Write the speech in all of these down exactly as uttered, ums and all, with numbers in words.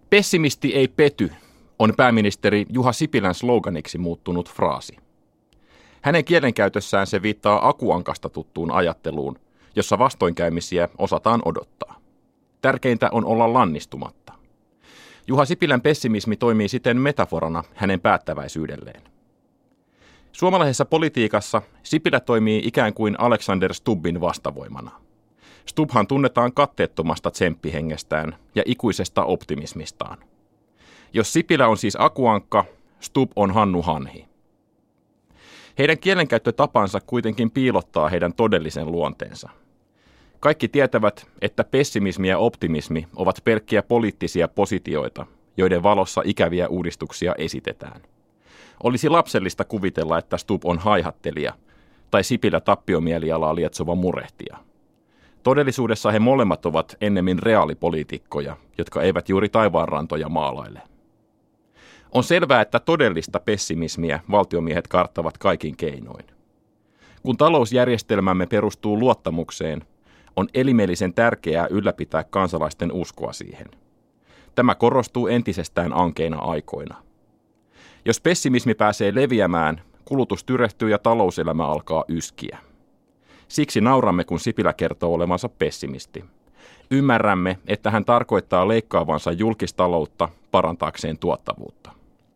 Pessimisti ei pety on pääministeri Juha Sipilän sloganiksi muuttunut fraasi. Hänen kielenkäytössään se viittaa akuankasta tuttuun ajatteluun, jossa vastoinkäymisiä osataan odottaa. Tärkeintä on olla lannistumatta. Juha Sipilän pessimismi toimii siten metaforana hänen päättäväisyydelleen. Suomalaisessa politiikassa Sipilä toimii ikään kuin Alexander Stubbin vastavoimana. Stubbhan tunnetaan katteettomasta tsemppihengestään ja ikuisesta optimismistaan. Jos Sipilä on siis akuankka, Stubb on Hannu Hanhi. Heidän kielenkäyttötapansa kuitenkin piilottaa heidän todellisen luonteensa. Kaikki tietävät, että pessimismi ja optimismi ovat pelkkiä poliittisia positioita, joiden valossa ikäviä uudistuksia esitetään. Olisi lapsellista kuvitella, että Stubb on haihattelija tai Sipilä tappiomielialaa lietsova murehtija. Todellisuudessa he molemmat ovat ennemmin reaalipoliitikkoja, jotka eivät juuri taivaanrantoja maalaile. On selvää, että todellista pessimismiä valtiomiehet karttavat kaikin keinoin. Kun talousjärjestelmämme perustuu luottamukseen, on elimellisen tärkeää ylläpitää kansalaisten uskoa siihen. Tämä korostuu entisestään ankeina aikoina. Jos pessimismi pääsee leviämään, kulutus tyrehtyy ja talouselämä alkaa yskiä. Siksi nauramme, kun Sipilä kertoo olevansa pessimisti. Ymmärrämme, että hän tarkoittaa leikkaavansa julkistaloutta parantaakseen tuottavuutta.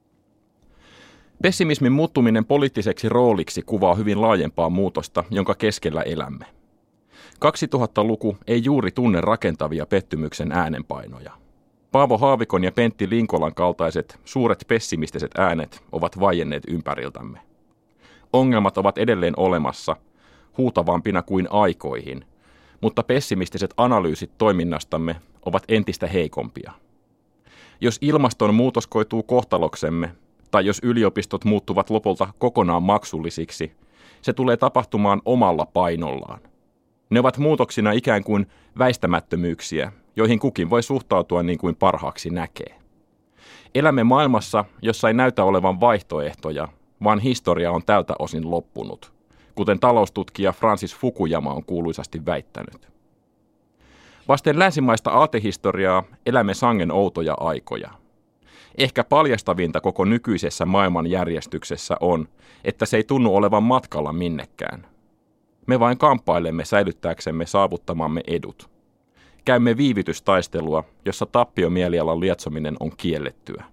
Pessimismin muuttuminen poliittiseksi rooliksi kuvaa hyvin laajempaa muutosta, jonka keskellä elämme. kaksituhattaluku ei juuri tunne rakentavia pettymyksen äänenpainoja. Paavo Haavikon ja Pentti Linkolan kaltaiset suuret pessimistiset äänet ovat vaienneet ympäriltämme. Ongelmat ovat edelleen olemassa, huutavampina kuin aikoihin, mutta pessimistiset analyysit toiminnastamme ovat entistä heikompia. Jos ilmastonmuutos koituu kohtaloksemme, tai jos yliopistot muuttuvat lopulta kokonaan maksullisiksi, se tulee tapahtumaan omalla painollaan. Ne ovat muutoksina ikään kuin väistämättömyyksiä, joihin kukin voi suhtautua niin kuin parhaaksi näkee. Elämme maailmassa, jossa ei näytä olevan vaihtoehtoja, vaan historia on tältä osin loppunut, kuten taloustutkija Francis Fukuyama on kuuluisasti väittänyt. Vasten länsimaista aatehistoriaa elämme sangen outoja aikoja. Ehkä paljastavinta koko nykyisessä maailmanjärjestyksessä on, että se ei tunnu olevan matkalla minnekään. Me vain kamppailemme säilyttääksemme saavuttamamme edut. Käymme viivytystaistelua, jossa tappiomielialan lietsominen on kiellettyä.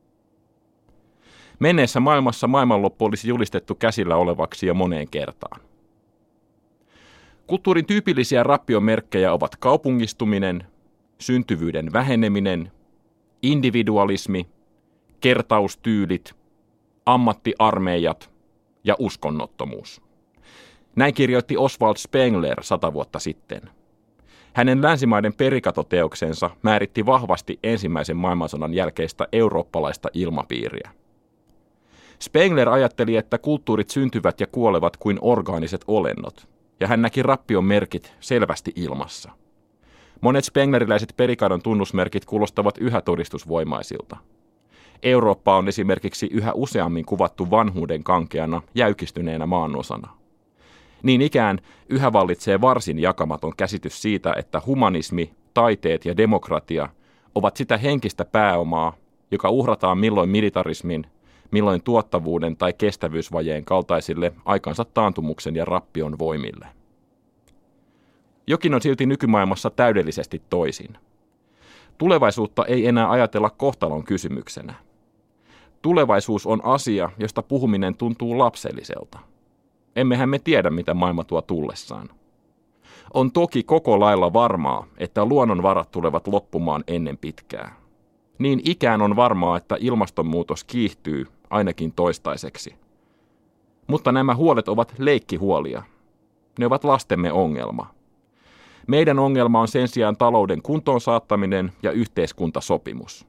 Menneessä maailmassa maailmanloppu olisi julistettu käsillä olevaksi jo moneen kertaan. Kulttuurin tyypillisiä rappiomerkkejä ovat kaupungistuminen, syntyvyyden väheneminen, individualismi, kertaustyylit, ammattiarmeijat ja uskonnottomuus. Näin kirjoitti Oswald Spengler sata vuotta sitten. Hänen länsimaiden perikatoteoksensa määritti vahvasti ensimmäisen maailmansodan jälkeistä eurooppalaista ilmapiiriä. Spengler ajatteli, että kulttuurit syntyvät ja kuolevat kuin orgaaniset olennot, ja hän näki rappion merkit selvästi ilmassa. Monet spengleriläiset perikadon tunnusmerkit kuulostavat yhä todistusvoimaisilta. Eurooppa on esimerkiksi yhä useammin kuvattu vanhuuden kankeana, jäykistyneenä maanosana. Niin ikään yhä vallitsee varsin jakamaton käsitys siitä, että humanismi, taiteet ja demokratia ovat sitä henkistä pääomaa, joka uhrataan milloin militarismin, milloin tuottavuuden tai kestävyysvajeen kaltaisille aikansa taantumuksen ja rappion voimille. Jokin on silti nykymaailmassa täydellisesti toisin. Tulevaisuutta ei enää ajatella kohtalon kysymyksenä. Tulevaisuus on asia, josta puhuminen tuntuu lapselliselta. Emmehän me tiedä, mitä maailma tuo tullessaan. On toki koko lailla varmaa, että luonnonvarat tulevat loppumaan ennen pitkää. Niin ikään on varmaa, että ilmastonmuutos kiihtyy ainakin toistaiseksi. Mutta nämä huolet ovat leikkihuolia. Ne ovat lastemme ongelma. Meidän ongelma on sen sijaan talouden kuntoon saattaminen ja yhteiskuntasopimus.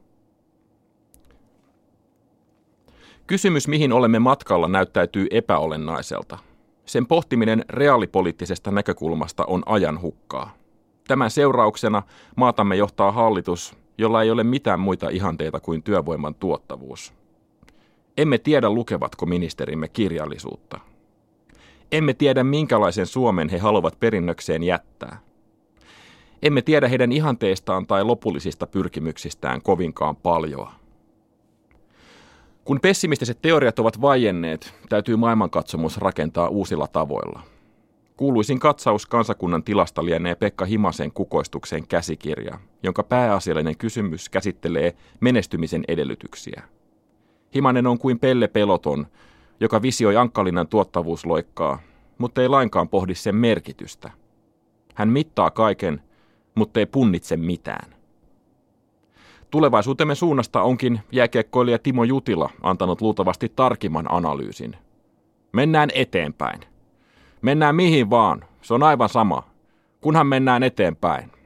Kysymys, mihin olemme matkalla, näyttäytyy epäolennaiselta. Sen pohtiminen reaalipoliittisesta näkökulmasta on ajan hukkaa. Tämän seurauksena maatamme johtaa hallitus, jolla ei ole mitään muita ihanteita kuin työvoiman tuottavuus. Emme tiedä, lukevatko ministerimme kirjallisuutta. Emme tiedä, minkälaisen Suomen he haluavat perinnökseen jättää. Emme tiedä heidän ihanteistaan tai lopullisista pyrkimyksistään kovinkaan paljoa. Kun pessimistiset teoriat ovat vaienneet, täytyy maailmankatsomus rakentaa uusilla tavoilla. Kuuluisin katsaus kansakunnan tilasta lienee Pekka Himasen kukoistuksen käsikirja, jonka pääasiallinen kysymys käsittelee menestymisen edellytyksiä. Himanen on kuin Pelle Peloton, joka visioi Ankkalinnan tuottavuusloikkaa, mutta ei lainkaan pohdi sen merkitystä. Hän mittaa kaiken, mutta ei punnitse mitään. Tulevaisuutemme suunnasta onkin jääkiekkoilija Timo Jutila antanut luultavasti tarkimman analyysin. Mennään eteenpäin. Mennään mihin vaan, se on aivan sama, kunhan mennään eteenpäin.